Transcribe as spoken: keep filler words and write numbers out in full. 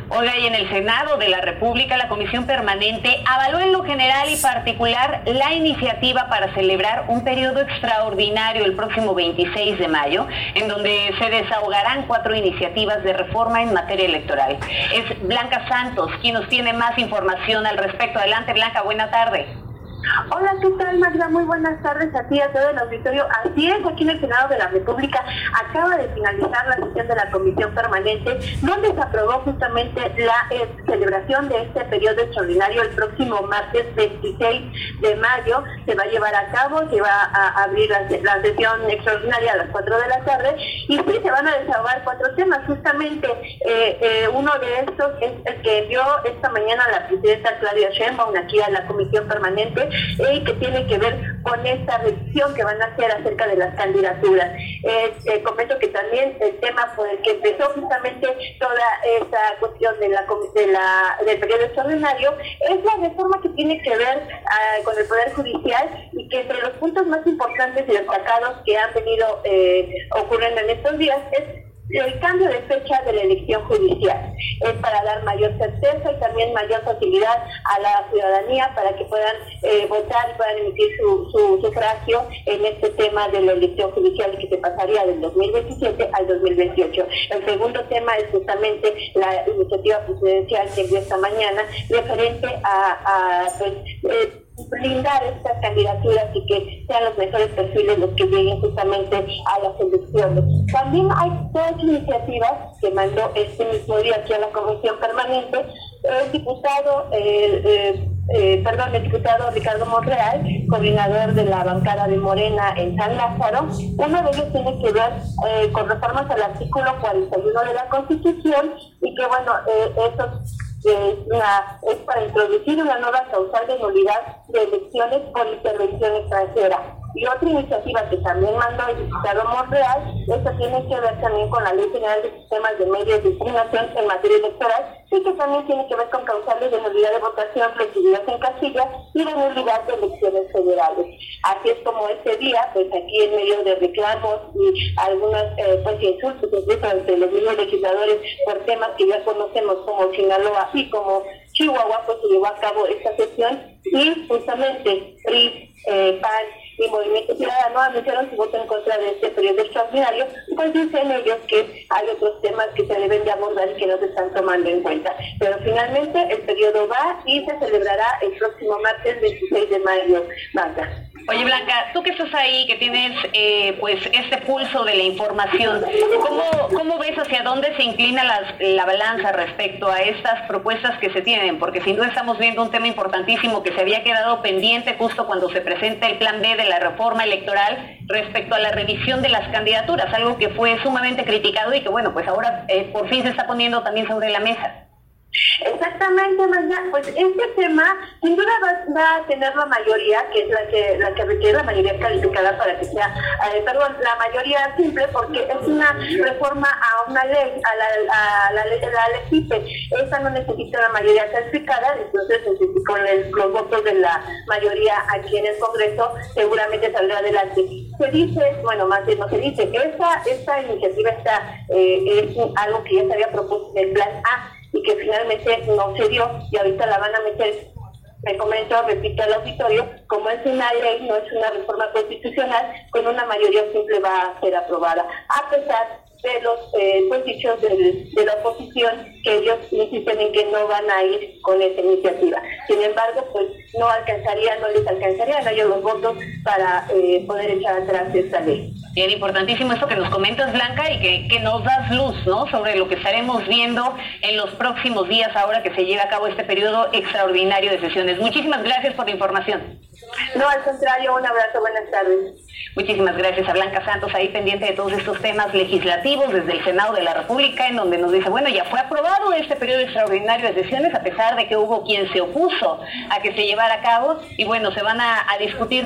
Oiga, y en el Senado de la República, la Comisión Permanente avaló en lo general y particular la iniciativa para celebrar un periodo extraordinario el próximo veintiséis de mayo, en donde se desahogarán cuatro iniciativas de reforma en materia electoral. Es Blanca Santos quien nos tiene más información al respecto. Adelante, Blanca, buena tarde. Hola, ¿qué tal, Magda? Muy buenas tardes a ti, a todo el auditorio. Así es, aquí en el Senado de la República acaba de finalizar la sesión de la Comisión Permanente, donde se aprobó justamente la eh, celebración de este periodo extraordinario el próximo martes veintiséis de mayo. Se va a llevar a cabo, se va a abrir la, la sesión extraordinaria a las cuatro de la tarde, y sí, se van a desahogar cuatro temas. Justamente eh, eh, uno de estos es el que envió esta mañana la presidenta Claudia Sheinbaum aquí a la Comisión Permanente, y que tiene que ver con esta revisión que van a hacer acerca de las candidaturas. Eh, eh, comento que también el tema por el que empezó justamente toda esta cuestión de la, de la, del periodo extraordinario es la reforma que tiene que ver uh, con el Poder Judicial, y que entre los puntos más importantes y destacados que han venido eh, ocurriendo en estos días es el cambio de fecha de la elección judicial. Es para dar mayor certeza y también mayor facilidad a la ciudadanía para que puedan eh, votar y puedan emitir su, su sufragio en este tema de la elección judicial, que se pasaría del dos mil veintisiete al dos mil veintiocho. El segundo tema es justamente la iniciativa presidencial que envió esta mañana referente a, a pues, eh, blindar estas candidaturas y que sean los mejores perfiles los que lleguen justamente a las elecciones. También hay dos iniciativas que mandó este mismo día aquí a la Comisión Permanente el diputado, eh, eh, eh, perdón, el diputado Ricardo Monreal, coordinador de la bancada de Morena en San Lázaro. Uno de ellos tiene que ver eh, con reformas al artículo cuarenta y uno de la Constitución, y que bueno, eh, esos Es, una, es para introducir una nueva causal de nulidad de elecciones por intervención extranjera. Y otra iniciativa que también mandó el diputado Monreal, esta tiene que ver también con la Ley General de Sistemas de Medios de Impugnación en materia electoral, y que también tiene que ver con causales de nulidad de votación recibidas en casilla y de nulidad de elecciones federales. Así es como este día, pues aquí en medio de reclamos y algunos eh, pues insultos incluso entre los mismos legisladores por temas que ya conocemos como Sinaloa y como Chihuahua, pues se llevó a cabo esta sesión, y justamente P R I, eh, P A N y Movimiento Ciudadano anunciaron su voto en contra de este periodo extraordinario, pues dicen ellos que hay otros temas que se deben de abordar y que no se están tomando en cuenta. Pero finalmente el periodo va y se celebrará el próximo martes veintiséis de mayo. Magda. Oye, Blanca, tú que estás ahí, que tienes eh, pues este pulso de la información, ¿cómo, cómo ves hacia dónde se inclina las, la balanza respecto a estas propuestas que se tienen? Porque sin duda estamos viendo un tema importantísimo que se había quedado pendiente justo cuando se presenta el plan B de la reforma electoral respecto a la revisión de las candidaturas, algo que fue sumamente criticado y que bueno, pues ahora eh, por fin se está poniendo también sobre la mesa. Exactamente, Magda. Pues este tema sin duda va, va a tener la mayoría, que es la que la que requiere la mayoría calificada para que sea, eh, perdón, la mayoría simple, porque es una reforma a una ley, a la, a la ley de la L F I P E. Esta no necesita la mayoría calificada, entonces con el, los votos de la mayoría aquí en el Congreso seguramente saldrá adelante. Se dice, bueno, más bien no se dice, que esta, esta iniciativa está, eh, es algo que ya se había propuesto en el plan A, y que finalmente no se dio, y ahorita la van a meter, me comento, repito al auditorio, como es una ley, no es una reforma constitucional, con una mayoría simple va a ser aprobada, a pesar de los eh, pues, dichos de, de la oposición, que ellos insisten en que no van a ir con esa iniciativa. Sin embargo, pues no alcanzaría, no les alcanzarían a ellos los votos para eh, poder echar atrás esta ley. Bien, importantísimo esto que nos comentas, Blanca, y que, que nos das luz, ¿no?, sobre lo que estaremos viendo en los próximos días ahora que se lleve a cabo este periodo extraordinario de sesiones. Muchísimas gracias por la información. No, al contrario, un abrazo, buenas tardes. Muchísimas gracias a Blanca Santos, ahí pendiente de todos estos temas legislativos desde el Senado de la República, en donde nos dice, bueno, ya fue aprobado este periodo extraordinario de sesiones, a pesar de que hubo quien se opuso a que se llevara a cabo, y bueno, se van a, a discutir